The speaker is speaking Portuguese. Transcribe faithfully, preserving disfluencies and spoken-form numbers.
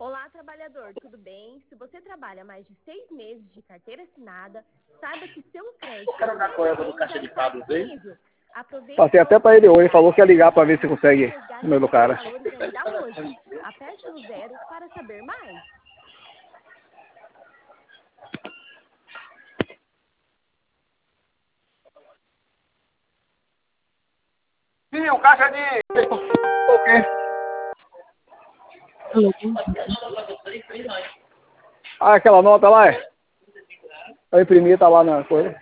Olá, trabalhador, tudo bem? Se você trabalha mais de seis meses de carteira assinada, saiba que seu crédito Quero dar com essa do caixa já de está dados aí. disponível. Aproveite Passei a até para ele hoje, falou oportunidade que ia ligar para ver se e faça o consegue o resgate número do dos seus cara. valores ainda hoje. Aperte o zero para saber mais. Sim, o caixa de... O quê? Ah, aquela nota lá é? Eu imprimi, tá lá na coisa.